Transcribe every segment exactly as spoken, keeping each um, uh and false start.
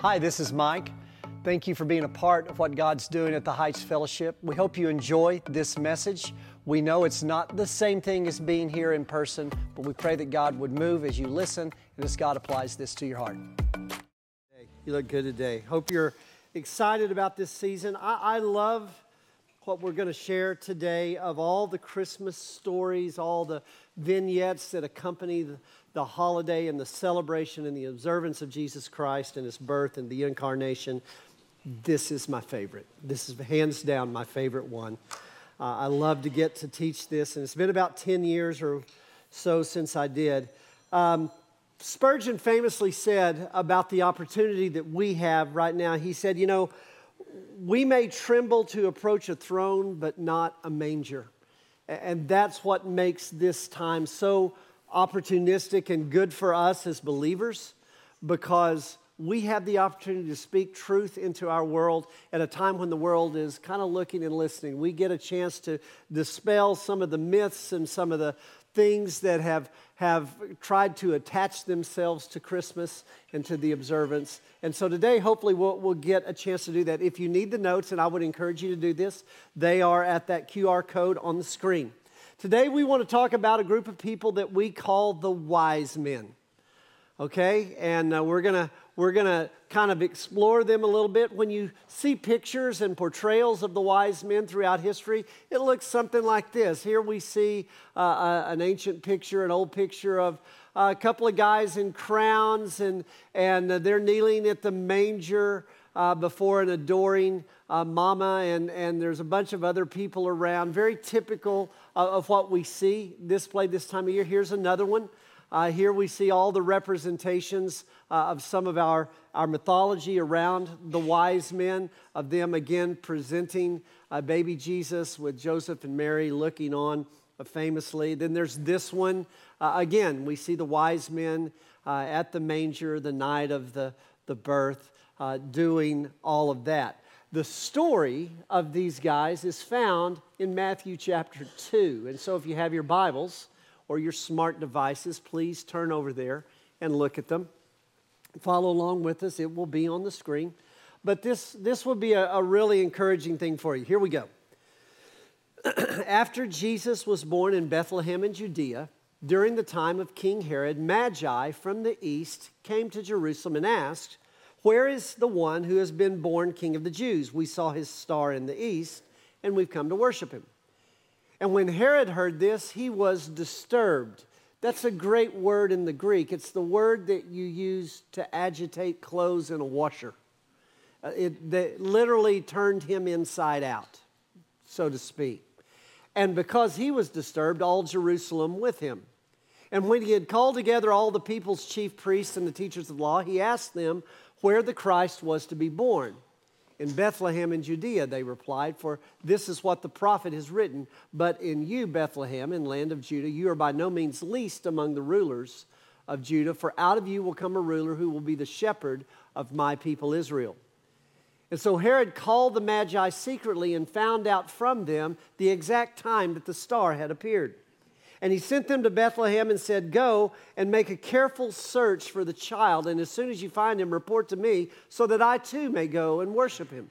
Hi, this is Mike. Thank you for being a part of what God's doing at the Heights Fellowship. We hope you enjoy this message. We know it's not the same thing as being here in person, but we pray that God would move as you listen and as God applies this to your heart. You look good today. Hope you're excited about this season. I, I love what we're going to share today of all the Christmas stories, all the vignettes that accompany the, the holiday and the celebration and the observance of Jesus Christ and His birth and the incarnation. This is my favorite. This is hands down my favorite one. Uh, I love to get to teach this, and it's been about ten years or so since I did. Um, Spurgeon famously said about the opportunity that we have right now, he said, you know, we may tremble to approach a throne, but not a manger. And that's what makes this time so opportunistic and good for us as believers, because we have the opportunity to speak truth into our world at a time when the world is kind of looking and listening. We get a chance to dispel some of the myths and some of the things that have, have tried to attach themselves to Christmas and to the observance. And so today, hopefully, we'll, we'll get a chance to do that. If you need the notes, and I would encourage you to do this, they are at that Q R code on the screen. Today, we want to talk about a group of people that we call the wise men. Okay? And uh, we're going to we're going to kind of explore them a little bit. When you see pictures and portrayals of the wise men throughout history, it looks something like this. Here we see uh, a, an ancient picture, an old picture of a couple of guys in crowns, and, and they're kneeling at the manger uh, before an adoring uh, mama, and, and there's a bunch of other people around. Very typical uh, of what we see displayed this time of year. Here's another one. Uh, here we see all the representations uh, of some of our, our mythology around the wise men, of them again presenting uh, baby Jesus with Joseph and Mary looking on uh, famously. Then there's this one. Uh, again, we see the wise men uh, at the manger the night of the, the birth uh, doing all of that. The story of these guys is found in Matthew chapter two. And so if you have your Bibles or your smart devices, please turn over there and look at them. Follow along with us. It will be on the screen. But this, this will be a, a really encouraging thing for you. Here we go. After Jesus was born in Bethlehem in Judea, during the time of King Herod, Magi from the east came to Jerusalem and asked, "Where is the one who has been born King of the Jews? We saw his star in the east, and we've come to worship him." And when Herod heard this, he was disturbed. That's a great word in the Greek. It's the word that you use to agitate clothes in a washer. Uh, it that literally turned him inside out, so to speak. And because he was disturbed, all Jerusalem with him. And when he had called together all the people's chief priests and the teachers of law, he asked them where the Christ was to be born. "In Bethlehem in Judea," they replied, "for this is what the prophet has written. But in you, Bethlehem, in land of Judah, you are by no means least among the rulers of Judah, for out of you will come a ruler who will be the shepherd of my people Israel." And so Herod called the Magi secretly and found out from them the exact time that the star had appeared. And he sent them to Bethlehem and said, "Go and make a careful search for the child, and as soon as you find him, report to me, so that I too may go and worship him."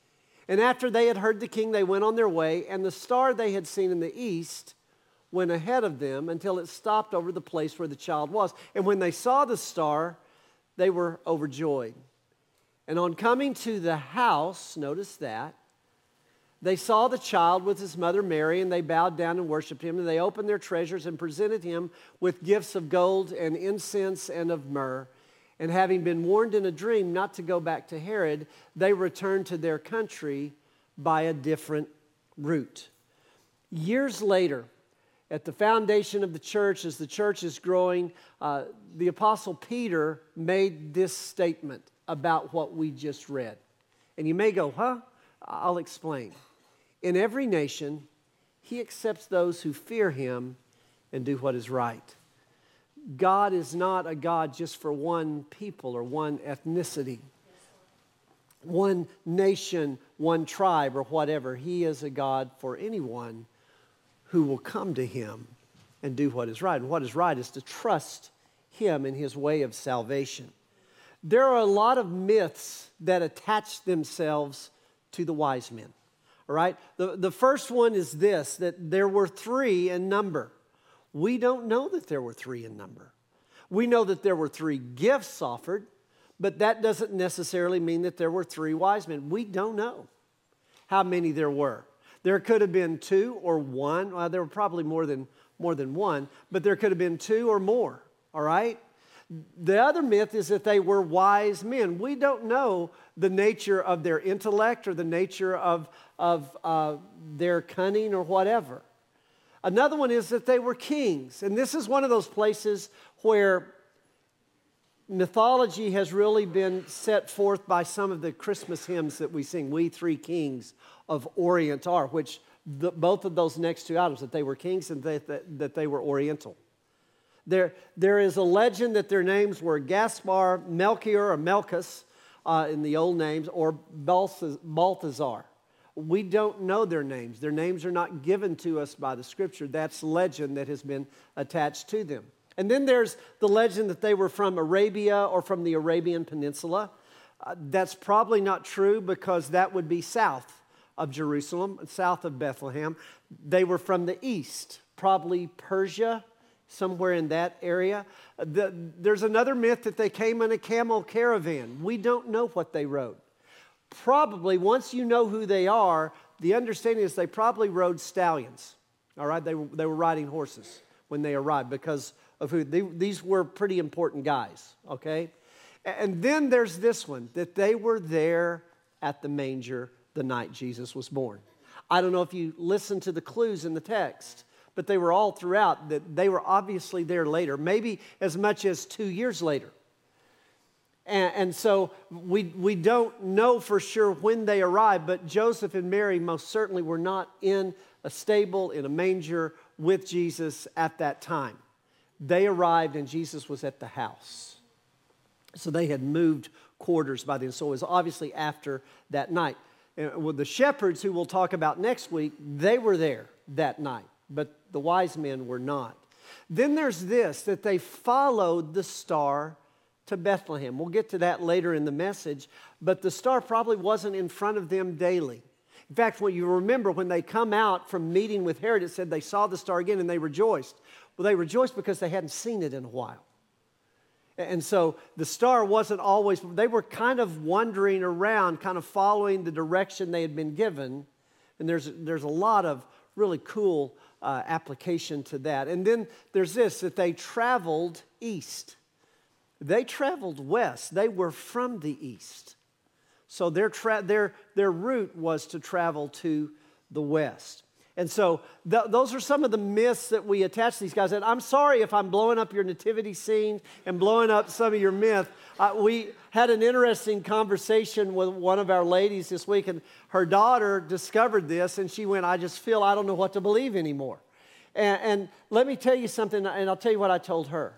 And after they had heard the king, they went on their way, and the star they had seen in the east went ahead of them until it stopped over the place where the child was. And when they saw the star, they were overjoyed. And on coming to the house, notice that, they saw the child with his mother Mary, and they bowed down and worshiped him. And they opened their treasures and presented him with gifts of gold and incense and of myrrh. And having been warned in a dream not to go back to Herod, they returned to their country by a different route. Years later, at the foundation of the church, as the church is growing, uh, the Apostle Peter made this statement about what we just read. And you may go, huh? I'll explain. "In every nation, he accepts those who fear him and do what is right." God is not a God just for one people or one ethnicity, one nation, one tribe, or whatever. He is a God for anyone who will come to him and do what is right. And what is right is to trust him in his way of salvation. There are a lot of myths that attach themselves to the wise men. All right? The, the first one is this, that there were three in number. We don't know that there were three in number. We know that there were three gifts offered, but that doesn't necessarily mean that there were three wise men. We don't know how many there were. There could have been two or one. Well, there were probably more than, more than one, but there could have been two or more, all right? The other myth is that they were wise men. We don't know the nature of their intellect or the nature of, of uh, their cunning or whatever. Another one is that they were kings. And this is one of those places where mythology has really been set forth by some of the Christmas hymns that we sing. We three kings of Orient are, which the, both of those next two items, that they were kings and that, that, that they were Oriental. There, there is a legend that their names were Gaspar, Melchior, or Melchus uh, in the old names, or Balthazar. We don't know their names. Their names are not given to us by the Scripture. That's legend that has been attached to them. And then there's the legend that they were from Arabia or from the Arabian Peninsula. Uh, that's probably not true because that would be south of Jerusalem, south of Bethlehem. They were from the east, probably Persia, somewhere in that area. The, there's another myth that they came in a camel caravan. We don't know what they rode. Probably, once you know who they are, the understanding is they probably rode stallions. All right, they, they were riding horses when they arrived because of who. They, these were pretty important guys, okay? And then there's this one, that they were there at the manger the night Jesus was born. I don't know if you listen to the clues in the text, but they were all throughout, that they were obviously there later, maybe as much as two years later. And, and so we, we don't know for sure when they arrived, but Joseph and Mary most certainly were not in a stable, in a manger with Jesus at that time. They arrived and Jesus was at the house. So they had moved quarters by then. So it was obviously after that night. And with the shepherds, who we'll talk about next week, they were there that night, but the wise men were not. Then there's this, that they followed the star to Bethlehem. We'll get to that later in the message, but the star probably wasn't in front of them daily. In fact, when you remember when they come out from meeting with Herod, it said they saw the star again and they rejoiced. Well, they rejoiced because they hadn't seen it in a while. And so the star wasn't always, they were kind of wandering around, kind of following the direction they had been given. And there's, there's a lot of really cool uh, application to that. And then there's this, that they traveled east. They traveled west. They were from the east. So their, tra- their, their route was to travel to the west. And so th- those are some of the myths that we attach to these guys. And I'm sorry if I'm blowing up your nativity scene and blowing up some of your myth. Uh, we had an interesting conversation with one of our ladies this week, and her daughter discovered this, and she went, I just feel I don't know what to believe anymore. And, and let me tell you something, and I'll tell you what I told her.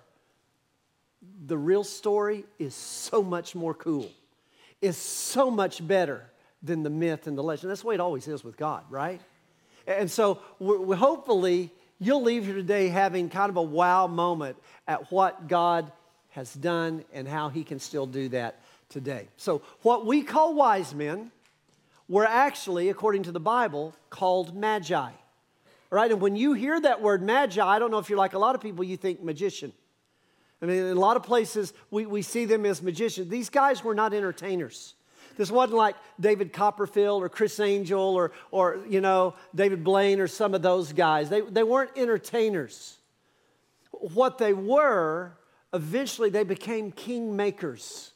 The real story is so much more cool. It's so much better than the myth and the legend. That's the way it always is with God, right? And so we, we hopefully you'll leave here today having kind of a wow moment at what God has done and how He can still do that today. So what we call wise men were actually, according to the Bible, called magi. All right, and when you hear that word magi, I don't know if you're like a lot of people, you think magician. I mean, in a lot of places, we, we see them as magicians. These guys were not entertainers. This wasn't like David Copperfield or Chris Angel or, or you know, David Blaine or some of those guys. They, they weren't entertainers. What they were, eventually they became kingmakers.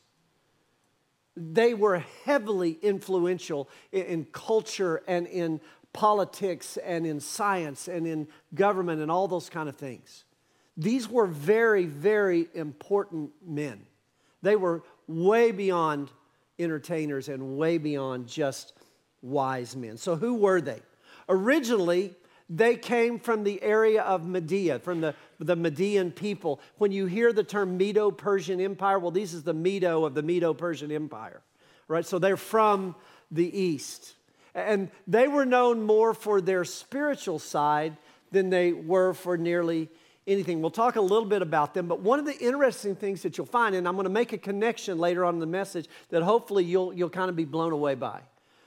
They were heavily influential in, in culture and in politics and in science and in government and all those kind of things. These were very, very important men. They were way beyond entertainers and way beyond just wise men. So who were they? Originally, they came from the area of Media, from the, the Median people. When you hear the term Medo-Persian Empire, well, this is the Medo of the Medo-Persian Empire, right? So they're from the east. And they were known more for their spiritual side than they were for nearly anything. We'll talk a little bit about them, but one of the interesting things that you'll find, and I'm going to make a connection later on in the message that hopefully you'll, you'll kind of be blown away by.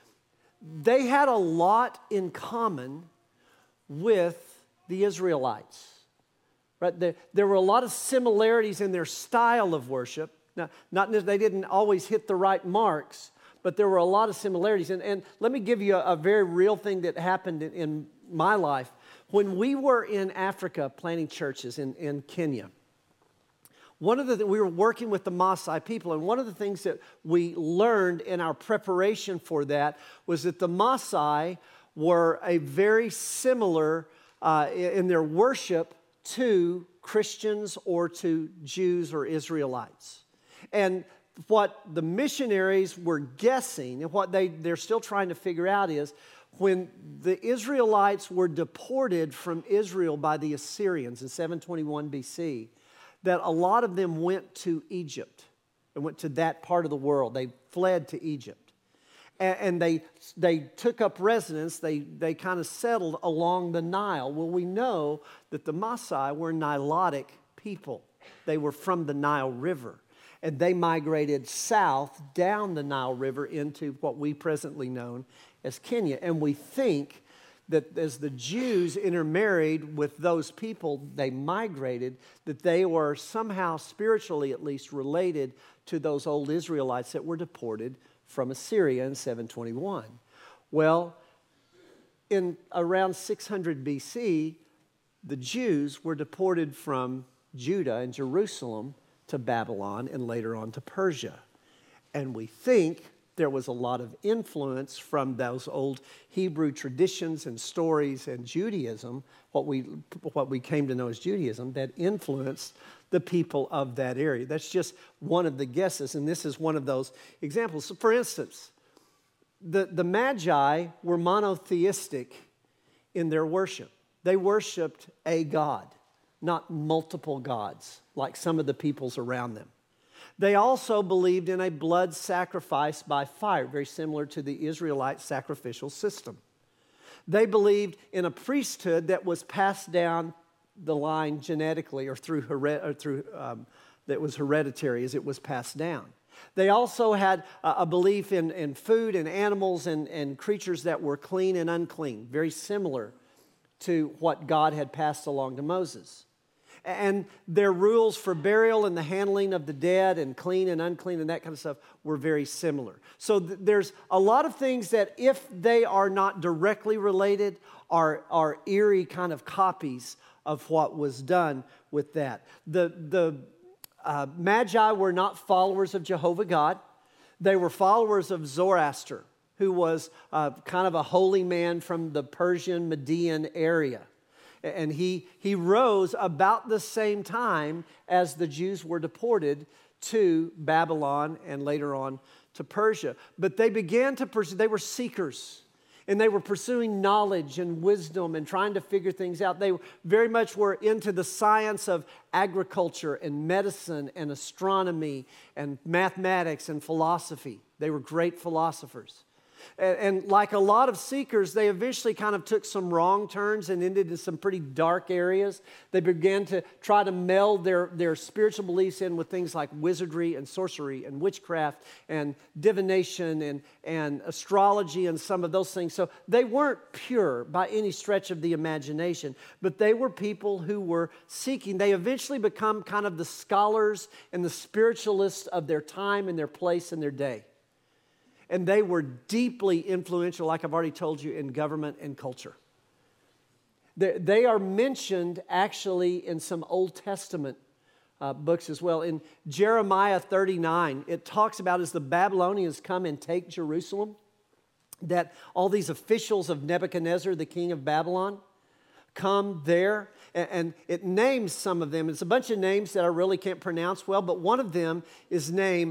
They had a lot in common with the Israelites. Right? There, there were a lot of similarities in their style of worship. Now, not they didn't always hit the right marks, but there were a lot of similarities. And, and let me give you a, a very real thing that happened in, in my life. When we were in Africa planting churches in, in Kenya, one of the we were working with the Maasai people, and one of the things that we learned in our preparation for that was that the Maasai were a very similar uh, in their worship to Christians or to Jews or Israelites. And what the missionaries were guessing, and what they, they're still trying to figure out is, when the Israelites were deported from Israel by the Assyrians in seven twenty-one B C, that a lot of them went to Egypt. They went to that part of the world. They fled to Egypt. And, and they, they took up residence. They, they kind of settled along the Nile. Well, we know that the Maasai were Nilotic people. They were from the Nile River. And they migrated south down the Nile River into what we presently know as Kenya. And we think that as the Jews intermarried with those people, they migrated, that they were somehow spiritually at least related to those old Israelites that were deported from Assyria in seven twenty-one. Well, in around six hundred B C, the Jews were deported from Judah and Jerusalem to Babylon and later on to Persia. And we think there was a lot of influence from those old Hebrew traditions and stories and Judaism, what we, what we came to know as Judaism, that influenced the people of that area. That's just one of the guesses, and this is one of those examples. So for instance, the, the Magi were monotheistic in their worship. They worshiped a God, not multiple gods, like some of the peoples around them. They also believed in a blood sacrifice by fire, very similar to the Israelite sacrificial system. They believed in a priesthood that was passed down the line genetically or through, hered- or through um, that was hereditary as it was passed down. They also had a, a belief in, in food and animals and, and creatures that were clean and unclean, very similar to what God had passed along to Moses. And their rules for burial and the handling of the dead and clean and unclean and that kind of stuff were very similar. So th- there's a lot of things that, if they are not directly related, are, are eerie kind of copies of what was done with that. The, the uh, Magi were not followers of Jehovah God. They were followers of Zoroaster, who was uh, kind of a holy man from the Persian Median area. And he, he rose about the same time as the Jews were deported to Babylon and later on to Persia. But they began to pursue, they were seekers. And they were pursuing knowledge and wisdom and trying to figure things out. They very much were into the science of agriculture and medicine and astronomy and mathematics and philosophy. They were great philosophers. And, and like a lot of seekers, they eventually kind of took some wrong turns and ended in some pretty dark areas. They began to try to meld their, their spiritual beliefs in with things like wizardry and sorcery and witchcraft and divination and, and astrology and some of those things. So they weren't pure by any stretch of the imagination, but they were people who were seeking. They eventually become kind of the scholars and the spiritualists of their time and their place and their day. And they were deeply influential, like I've already told you, in government and culture. They, they are mentioned actually in some Old Testament uh, books as well. In Jeremiah thirty-nine, it talks about as the Babylonians come and take Jerusalem, that all these officials of Nebuchadnezzar, the king of Babylon, come there. And, and it names some of them. It's a bunch of names that I really can't pronounce well, but one of them is named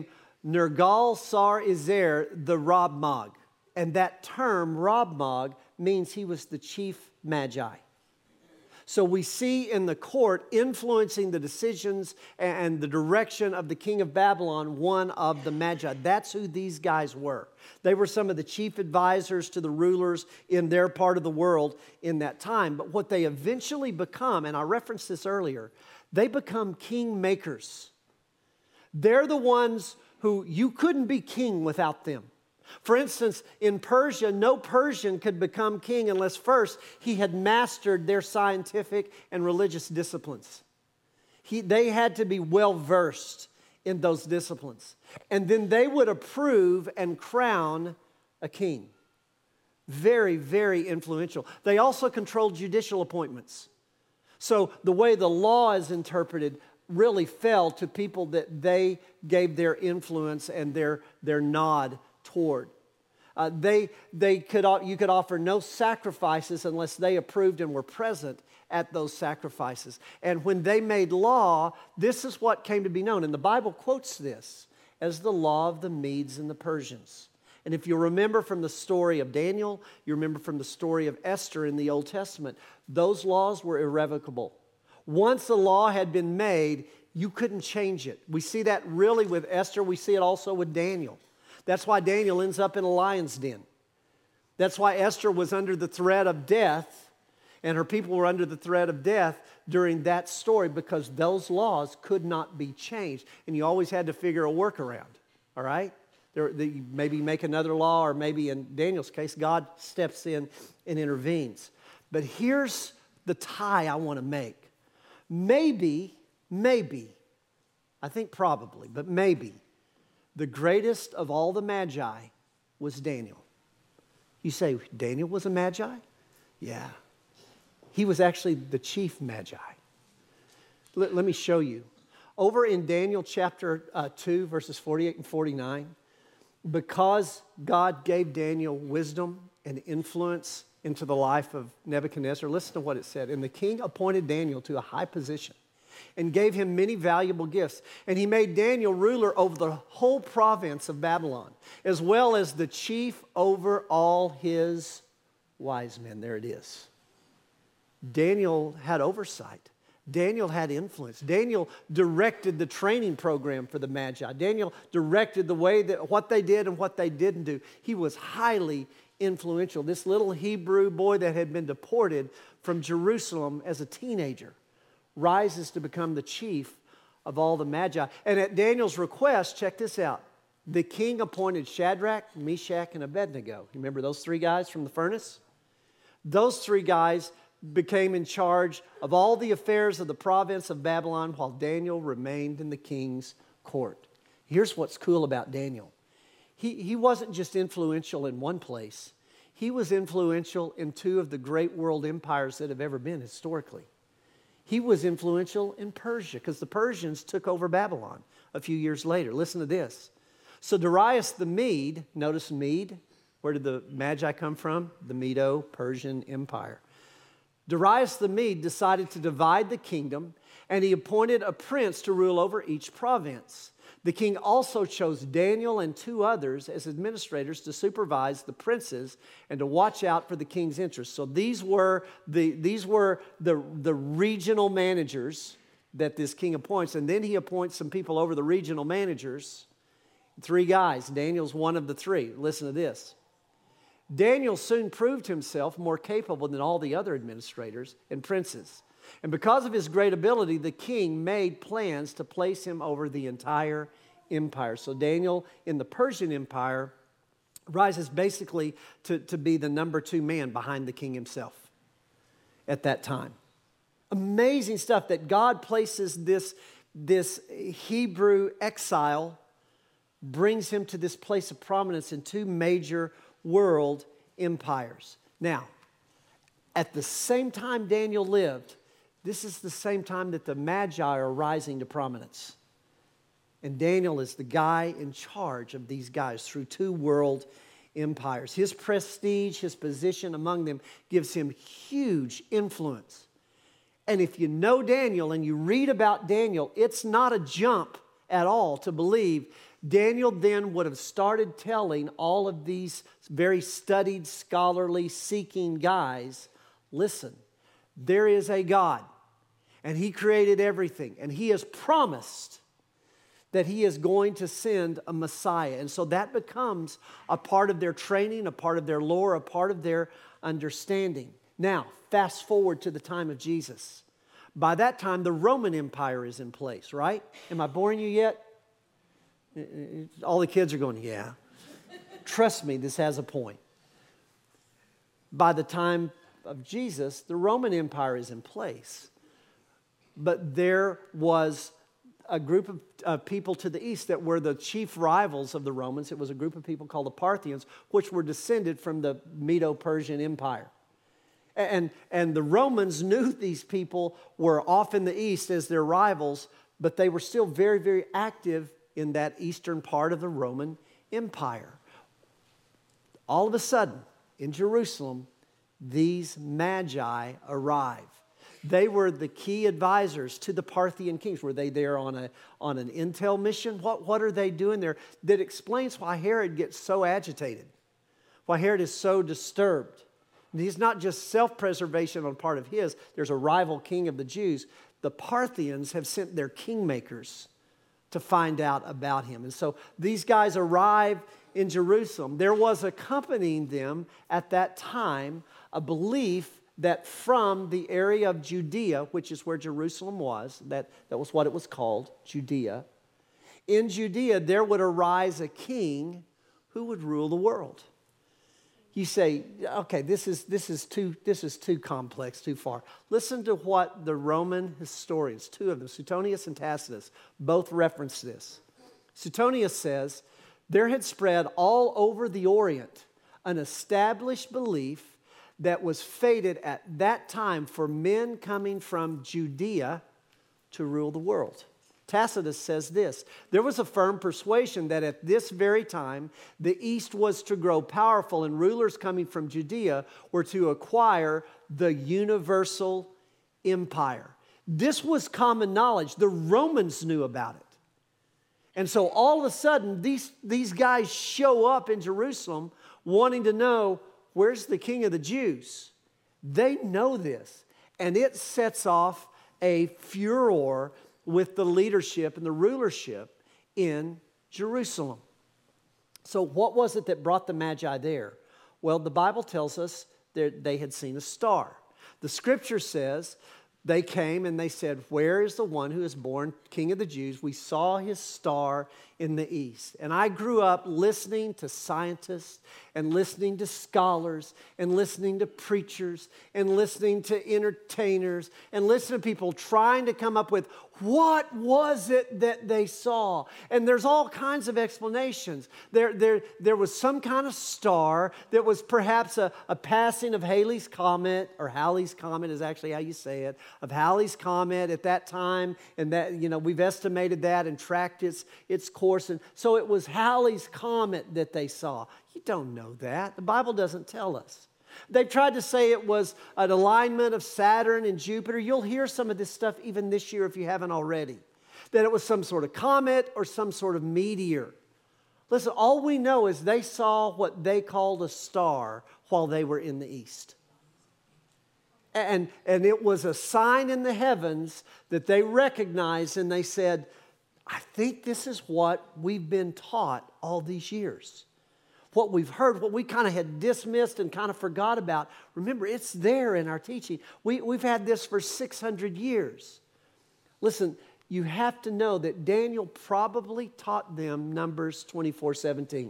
Nergal-Sar-Ezer, the Rabmag. And that term, Rabmag, means he was the chief magi. So we see in the court influencing the decisions and the direction of the king of Babylon, one of the Magi. That's who these guys were. They were some of the chief advisors to the rulers in their part of the world in that time. But what they eventually become, and I referenced this earlier, they become king makers. They're the ones who you couldn't be king without them. For instance, in Persia, no Persian could become king unless first he had mastered their scientific and religious disciplines. He, they had to be well versed in those disciplines. And then they would approve and crown a king. Very, very influential. They also controlled judicial appointments. So the way the law is interpreted really fell to people that they gave their influence and their, their nod toward. Uh, they, they could, you could offer no sacrifices unless they approved and were present at those sacrifices. And when they made law, this is what came to be known. And the Bible quotes this as the law of the Medes and the Persians. And if you remember from the story of Daniel, you remember from the story of Esther in the Old Testament, those laws were irrevocable. Once the law had been made, you couldn't change it. We see that really with Esther. We see it also with Daniel. That's why Daniel ends up in a lion's den. That's why Esther was under the threat of death, and her people were under the threat of death during that story, because those laws could not be changed. And you always had to figure a workaround, all right? There, the, maybe make another law, or maybe in Daniel's case, God steps in and intervenes. But here's the tie I want to make. Maybe, maybe, I think probably, but maybe, the greatest of all the Magi was Daniel. You say, Daniel was a Magi? Yeah. He was actually the chief Magi. Let, let me show you. Over in Daniel chapter uh, two, verses forty-eight and forty-nine, because God gave Daniel wisdom and influence into the life of Nebuchadnezzar, listen to what it said. And the king appointed Daniel to a high position and gave him many valuable gifts. And he made Daniel ruler over the whole province of Babylon, as well as the chief over all his wise men. There it is. Daniel had oversight. Daniel had influence. Daniel directed the training program for the Magi. Daniel directed the way that what they did and what they didn't do. He was highly influential. This little Hebrew boy that had been deported from Jerusalem as a teenager rises to become the chief of all the Magi. And at Daniel's request, check this out, the king appointed Shadrach, Meshach, and Abednego. You remember those three guys from the furnace? Those three guys became in charge of all the affairs of the province of Babylon while Daniel remained in the king's court. Here's what's cool about Daniel. He, he wasn't just influential in one place. He was influential in two of the great world empires that have ever been historically. He was influential in Persia because the Persians took over Babylon a few years later. Listen to this. So Darius the Mede, notice Mede, where did the Magi come from? The Medo-Persian Empire. Darius the Mede decided to divide the kingdom, and he appointed a prince to rule over each province. The king also chose Daniel and two others as administrators to supervise the princes and to watch out for the king's interests. So these were the, these were the, the regional managers that this king appoints. And then he appoints some people over the regional managers. Three guys. Daniel's one of the three. Listen to this. Daniel soon proved himself more capable than all the other administrators and princes. And because of his great ability, the king made plans to place him over the entire empire. So Daniel in the Persian Empire rises basically to, to be the number two man behind the king himself at that time. Amazing stuff that God places this, this Hebrew exile, brings him to this place of prominence in two major world empires. Now, at the same time Daniel lived, this is the same time that the Magi are rising to prominence. And Daniel is the guy in charge of these guys through two world empires. His prestige, his position among them gives him huge influence. And if you know Daniel and you read about Daniel, it's not a jump at all to believe Daniel then would have started telling all of these very studied, scholarly, seeking guys, listen, there is a God, and He created everything, and He has promised that He is going to send a Messiah. And so that becomes a part of their training, a part of their lore, a part of their understanding. Now, fast forward to the time of Jesus. By that time, the Roman Empire is in place, right? Am I boring you yet? All the kids are going, yeah. Trust me, this has a point. By the time of Jesus, the Roman Empire is in place. But there was a group of uh, people to the east that were the chief rivals of the Romans. It was a group of people called the Parthians, which were descended from the Medo-Persian Empire. And, and the Romans knew these people were off in the east as their rivals, but they were still very, very active in that eastern part of the Roman Empire. All of a sudden, in Jerusalem, these magi arrive. They were the key advisors to the Parthian kings. Were they there on a on an intel mission? What, what are they doing there? That explains why Herod gets so agitated, why Herod is so disturbed. He's not just self-preservation on part of his. There's a rival king of the Jews. The Parthians have sent their kingmakers to find out about him. And so these guys arrive in Jerusalem. There was accompanying them at that time a belief that from the area of Judea, which is where Jerusalem was, that, that was what it was called, Judea. In Judea, there would arise a king who would rule the world. You say, okay, this is, this is too, this is too complex, too far. Listen to what the Roman historians, two of them, Suetonius and Tacitus, both reference this. Suetonius says, there had spread all over the Orient an established belief that was fated at that time for men coming from Judea to rule the world. Tacitus says this, there was a firm persuasion that at this very time the East was to grow powerful and rulers coming from Judea were to acquire the universal empire. This was common knowledge. The Romans knew about it. And so all of a sudden these, these guys show up in Jerusalem wanting to know, where's the king of the Jews? They know this, and it sets off a furor with the leadership and the rulership in Jerusalem. So what was it that brought the Magi there? Well, the Bible tells us that they had seen a star. The Scripture says they came and they said, where is the one who is born King of the Jews? We saw his star in the east. And I grew up listening to scientists and listening to scholars and listening to preachers and listening to entertainers and listening to people trying to come up with what was it that they saw. And there's all kinds of explanations. There, there, there was some kind of star that was perhaps a, a passing of Halley's Comet, or Halley's Comet is actually how you say it, of Halley's Comet at that time. And that, you know, we've estimated that and tracked its, its course. And so it was Halley's Comet that they saw. You don't know that. The Bible doesn't tell us. They've tried to say it was an alignment of Saturn and Jupiter. You'll hear some of this stuff even this year if you haven't already. That it was some sort of comet or some sort of meteor. Listen, all we know is they saw what they called a star while they were in the east. And, and it was a sign in the heavens that they recognized, and they said, I think this is what we've been taught all these years. What we've heard, what we kind of had dismissed and kind of forgot about. Remember, it's there in our teaching. We, we've had this for six hundred years. Listen, you have to know that Daniel probably taught them Numbers twenty-four seventeen.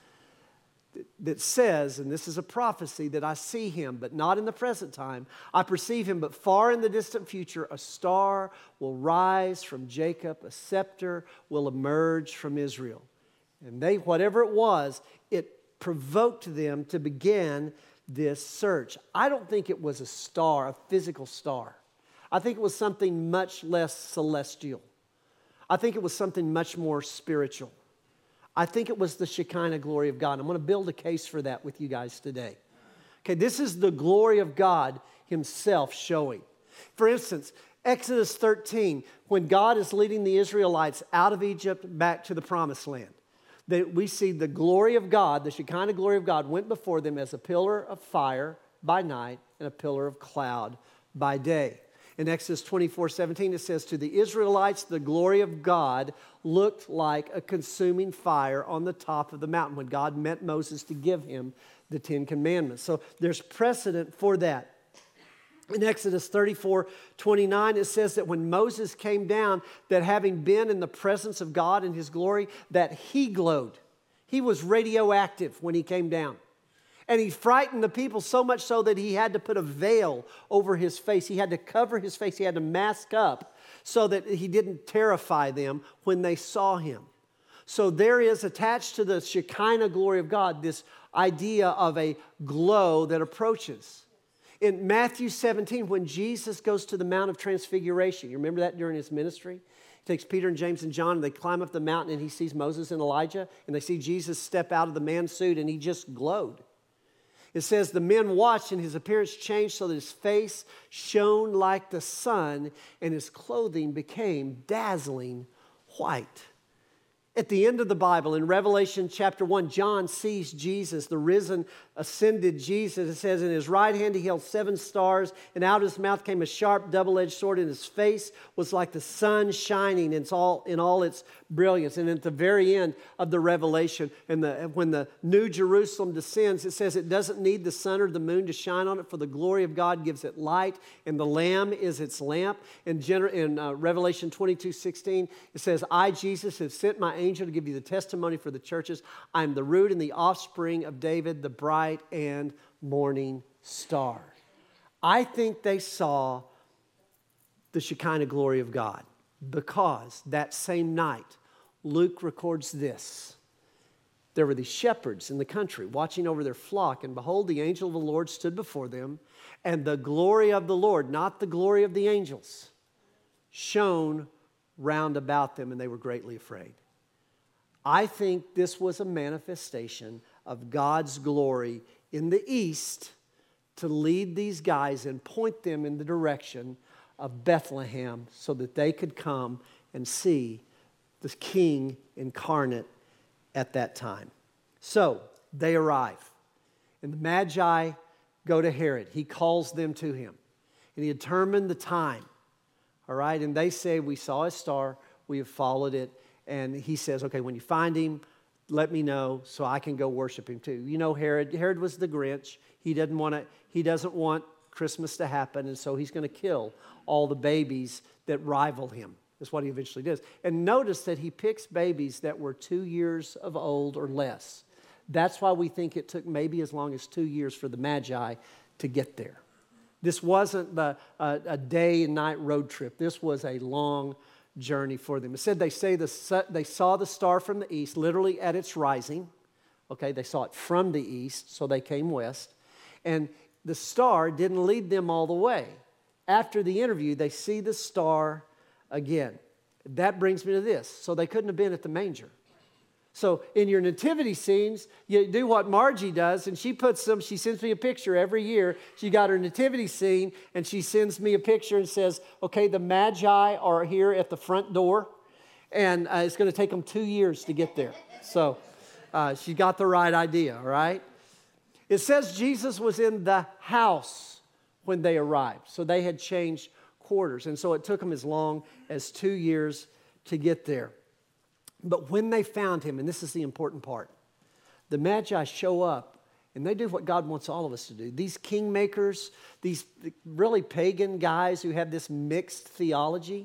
That says, and this is a prophecy, that I see him, but not in the present time. I perceive him, but far in the distant future, a star will rise from Jacob, a scepter will emerge from Israel. And they, whatever it was, it provoked them to begin this search. I don't think it was a star, a physical star. I think it was something much less celestial. I think it was something much more spiritual. I think it was the Shekinah glory of God. I'm going to build a case for that with you guys today. Okay, this is the glory of God himself showing. For instance, Exodus thirteen, when God is leading the Israelites out of Egypt back to the promised land, that we see the glory of God, the Shekinah glory of God went before them as a pillar of fire by night and a pillar of cloud by day. In Exodus twenty-four seventeen, it says, to the Israelites, the glory of God looked like a consuming fire on the top of the mountain when God met Moses to give him the Ten Commandments. So there's precedent for that. In Exodus thirty-four twenty-nine, it says that when Moses came down, that having been in the presence of God in his glory, that he glowed. He was radioactive when he came down. And he frightened the people so much so that he had to put a veil over his face. He had to cover his face. He had to mask up so that he didn't terrify them when they saw him. So there is attached to the Shekinah glory of God this idea of a glow that approaches. In Matthew seventeen, when Jesus goes to the Mount of Transfiguration, you remember that during his ministry? He takes Peter and James and John, and they climb up the mountain, and he sees Moses and Elijah, and they see Jesus step out of the man's suit, and he just glowed. It says the men watched, and his appearance changed so that his face shone like the sun, and his clothing became dazzling white. At the end of the Bible, in Revelation chapter one, John sees Jesus, the risen, ascended Jesus. It says, in his right hand he held seven stars, and out of his mouth came a sharp, double-edged sword, and his face was like the sun shining in all, in all its brilliance. And at the very end of the Revelation, and the, when the New Jerusalem descends, it says it doesn't need the sun or the moon to shine on it, for the glory of God gives it light, and the Lamb is its lamp. In, gener- in uh, Revelation twenty-two sixteen, it says, I, Jesus, have sent my angel to give you the testimony for the churches. I am the root and the offspring of David, the bright and morning star. I think they saw the Shekinah glory of God because that same night, Luke records this. There were these shepherds in the country watching over their flock, and behold, the angel of the Lord stood before them, and the glory of the Lord, not the glory of the angels, shone round about them, and they were greatly afraid. I think this was a manifestation of God's glory in the east to lead these guys and point them in the direction of Bethlehem so that they could come and see the King incarnate at that time. So they arrive, and the Magi go to Herod. He calls them to him, and he determined the time. All right, and they say, we saw a star, we have followed it. And he says, okay, when you find him, let me know so I can go worship him too. You know Herod. Herod was the Grinch. He doesn't want to, he doesn't want Christmas to happen, and so he's going to kill all the babies that rival him. That's what he eventually does. And notice that he picks babies that were two years of old or less. That's why we think it took maybe as long as two years for the Magi to get there. This wasn't the, uh, a day and night road trip. This was a long journey for them. It said they say the, they saw the star from the east, literally at its rising. Okay, they saw it from the east, so they came west. And the star didn't lead them all the way. After the interview, they see the star again. That brings me to this. So they couldn't have been at the manger. So in your nativity scenes, you do what Margie does, and she puts them, she sends me a picture every year. She got her nativity scene, and she sends me a picture and says, okay, the Magi are here at the front door, and uh, it's going to take them two years to get there. So uh, she got the right idea, all right? It says Jesus was in the house when they arrived. So they had changed quarters, and so it took them as long as two years to get there. But when they found him, and this is the important part, the Magi show up, and they do what God wants all of us to do. These kingmakers, these really pagan guys who have this mixed theology,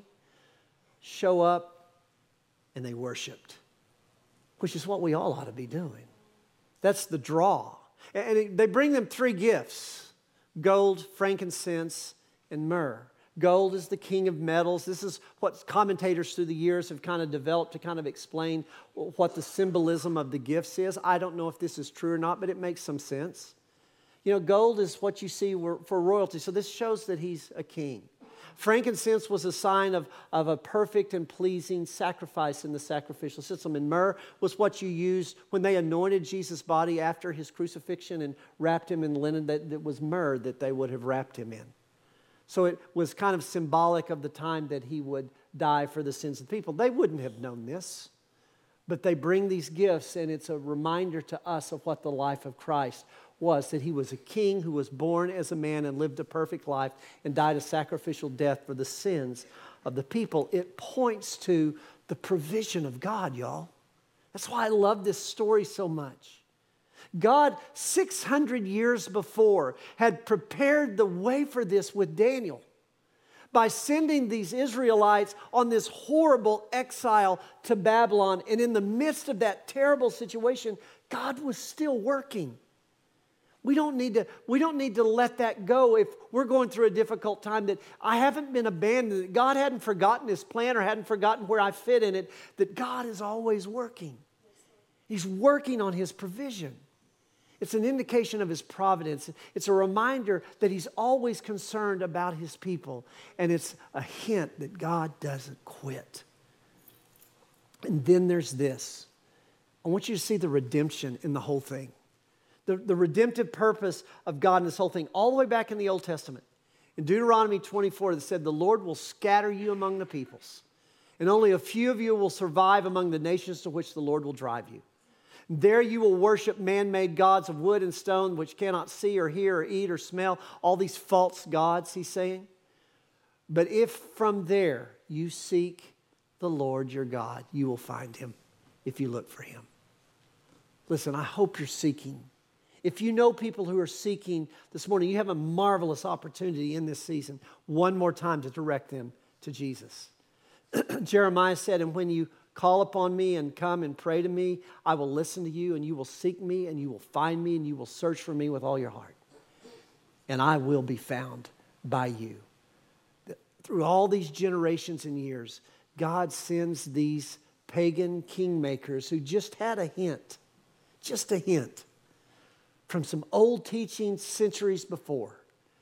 show up, and they worshiped, which is what we all ought to be doing. That's the draw. And they bring them three gifts: gold, frankincense, and myrrh. Gold is the king of metals. This is what commentators through the years have kind of developed to kind of explain what the symbolism of the gifts is. I don't know if this is true or not, but it makes some sense. You know, gold is what you see for royalty, so this shows that he's a king. Frankincense was a sign of, of a perfect and pleasing sacrifice in the sacrificial system. And myrrh was what you used when they anointed Jesus' body after his crucifixion and wrapped him in linen. That, that was myrrh that they would have wrapped him in. So it was kind of symbolic of the time that he would die for the sins of the people. They wouldn't have known this. But they bring these gifts, and it's a reminder to us of what the life of Christ was, that he was a king who was born as a man and lived a perfect life and died a sacrificial death for the sins of the people. It points to the provision of God, y'all. That's why I love this story so much. God, six hundred years before, had prepared the way for this with Daniel by sending these Israelites on this horrible exile to Babylon. And in the midst of that terrible situation, God was still working. We don't need to, we don't need to let that go if we're going through a difficult time, that I haven't been abandoned, that God hadn't forgotten his plan or hadn't forgotten where I fit in it, that God is always working. He's working on his provision. It's an indication of his providence. It's a reminder that he's always concerned about his people. And it's a hint that God doesn't quit. And then there's this. I want you to see the redemption in the whole thing. The, the redemptive purpose of God in this whole thing, all the way back in the Old Testament. In Deuteronomy twenty-four, that said, the Lord will scatter you among the peoples, and only a few of you will survive among the nations to which the Lord will drive you. There you will worship man-made gods of wood and stone, which cannot see or hear or eat or smell, all these false gods, he's saying. But if from there you seek the Lord your God, you will find him if you look for him. Listen, I hope you're seeking. If you know people who are seeking this morning, you have a marvelous opportunity in this season, one more time, to direct them to Jesus. Jeremiah said, and when you call upon me and come and pray to me, I will listen to you, and you will seek me, and you will find me, and you will search for me with all your heart. And I will be found by you. Through all these generations and years, God sends these pagan kingmakers who just had a hint, just a hint, from some old teaching centuries before.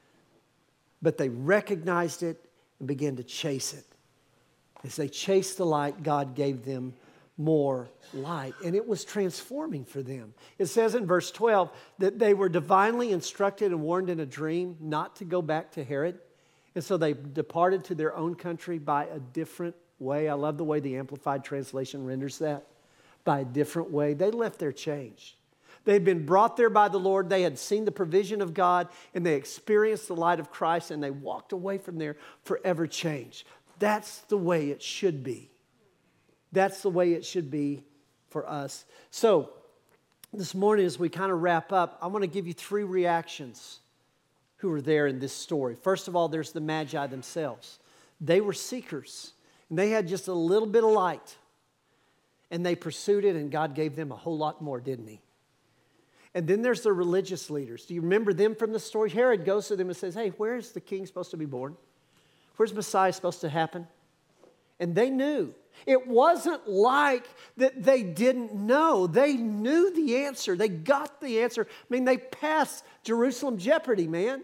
But they recognized it and began to chase it. As they chased the light, God gave them more light. And it was transforming for them. It says in verse twelve that they were divinely instructed and warned in a dream not to go back to Herod. And so they departed to their own country by a different way. I love the way the Amplified Translation renders that. By a different way. They left there changed. They had been brought there by the Lord. They had seen the provision of God, and they experienced the light of Christ, and they walked away from there forever changed. That's the way it should be. That's the way it should be for us. So, this morning as we kind of wrap up, I want to give you three reactions who were there in this story. First of all, there's the Magi themselves. They were seekers, and they had just a little bit of light, and they pursued it, and God gave them a whole lot more, didn't he? And then there's the religious leaders. Do you remember them from the story? Herod goes to them and says, hey, where is the king supposed to be born? Where's Messiah supposed to happen? And they knew. It wasn't like that they didn't know. They knew the answer. They got the answer. I mean, they passed Jerusalem Jeopardy, man.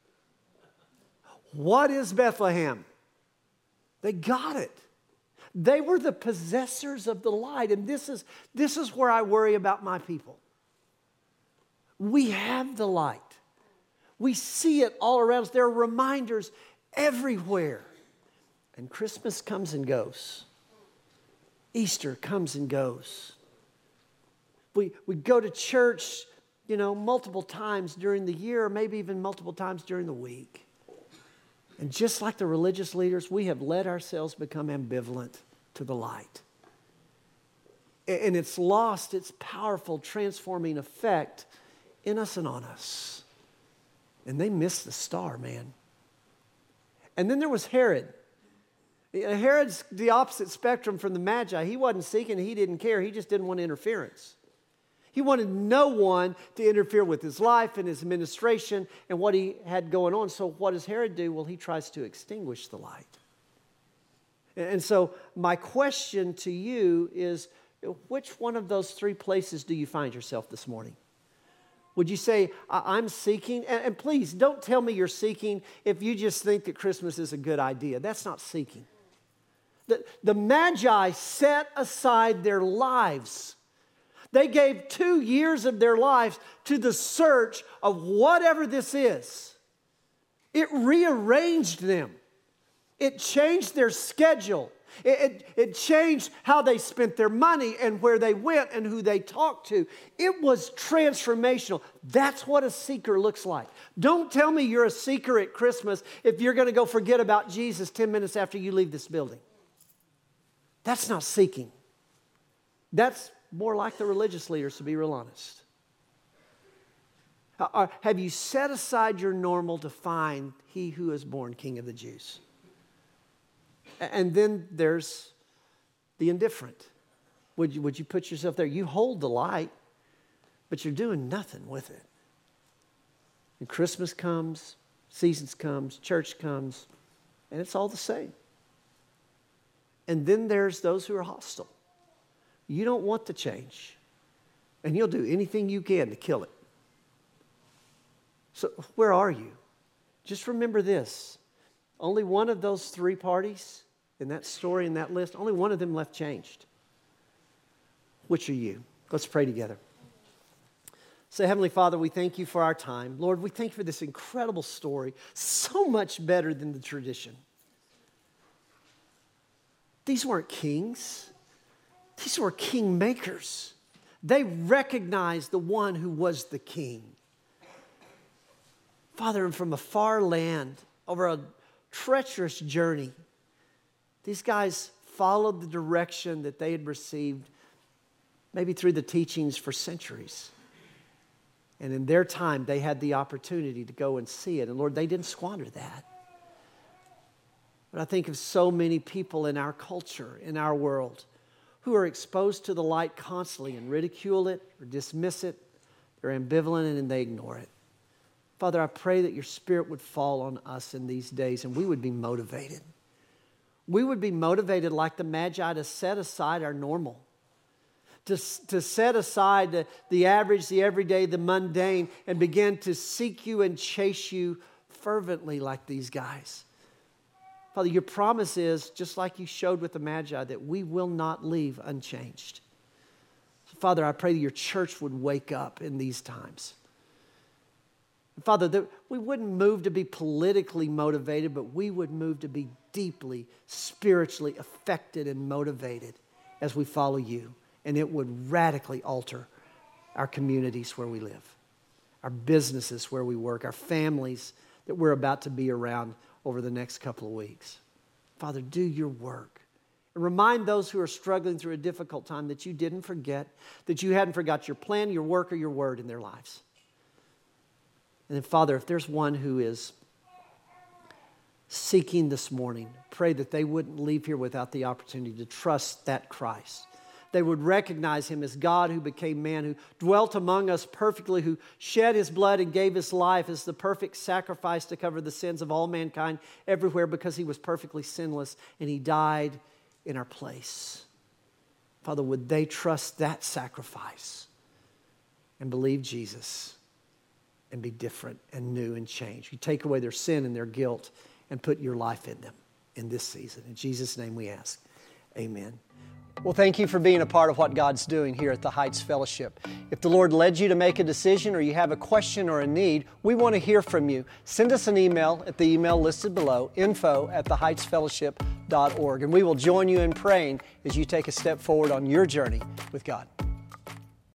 What is Bethlehem? They got it. They were the possessors of the light. And this is, this is where I worry about my people. We have the light. We see it all around us. There are reminders everywhere. And Christmas comes and goes. Easter comes and goes. We, we go to church, you know, multiple times during the year, maybe even multiple times during the week. And just like the religious leaders, we have let ourselves become ambivalent to the light. And it's lost its powerful, transforming effect in us and on us. And they missed the star, man. And then there was Herod. Herod's the opposite spectrum from the Magi. He wasn't seeking, he didn't care, he just didn't want interference. He wanted no one to interfere with his life and his administration and what he had going on. So what does Herod do? Well, he tries to extinguish the light. And so my question to you is, which one of those three places do you find yourself this morning? Would you say, I'm seeking? And please, don't tell me you're seeking if you just think that Christmas is a good idea. That's not seeking. The, the Magi set aside their lives. They gave two years of their lives to the search of whatever this is. It rearranged them. It changed their schedule. It, it, it changed how they spent their money and where they went and who they talked to. It was transformational. That's what a seeker looks like. Don't tell me you're a seeker at Christmas if you're going to go forget about Jesus ten minutes after you leave this building. That's not seeking. That's more like the religious leaders, to be real honest. Uh, have you set aside your normal to find He who is born King of the Jews? And then there's the indifferent. Would you, would you put yourself there? You hold the light, but you're doing nothing with it. And Christmas comes, seasons comes, church comes, and it's all the same. And then there's those who are hostile. You don't want the change, and you'll do anything you can to kill it. So where are you? Just remember this. Only one of those three parties in that story, in that list, only one of them left changed. Which are you? Let's pray together. Say, Heavenly Father, we thank you for our time. Lord, we thank you for this incredible story, so much better than the tradition. These weren't kings. These were king makers. They recognized the one who was the king. Father, and from a far land, over a treacherous journey, these guys followed the direction that they had received, maybe through the teachings for centuries. And in their time, they had the opportunity to go and see it. And Lord, they didn't squander that. But I think of so many people in our culture, in our world, who are exposed to the light constantly and ridicule it or dismiss it. They're ambivalent and they ignore it. Father, I pray that your Spirit would fall on us in these days and we would be motivated. We would be motivated like the Magi to set aside our normal, to, to set aside the, the average, the everyday, the mundane, and begin to seek you and chase you fervently like these guys. Father, your promise is, just like you showed with the Magi, that we will not leave unchanged. Father, I pray that your church would wake up in these times. Father, that we wouldn't move to be politically motivated, but we would move to be deeply, spiritually affected and motivated as we follow you. And it would radically alter our communities where we live, our businesses where we work, our families that we're about to be around over the next couple of weeks. Father, do your work. And remind those who are struggling through a difficult time that you didn't forget, that you hadn't forgot your plan, your work, or your word in their lives. And then, Father, if there's one who is seeking this morning, pray that they wouldn't leave here without the opportunity to trust that Christ. They would recognize him as God who became man, who dwelt among us perfectly, who shed his blood and gave his life as the perfect sacrifice to cover the sins of all mankind everywhere because he was perfectly sinless and he died in our place. Father, would they trust that sacrifice and believe Jesus and be different and new and changed? You take away their sin and their guilt and put your life in them in this season. In Jesus' name we ask, amen. Well, thank you for being a part of what God's doing here at the Heights Fellowship. If the Lord led you to make a decision or you have a question or a need, we want to hear from you. Send us an email at the email listed below, info at the heights fellowship dot org, and we will join you in praying as you take a step forward on your journey with God.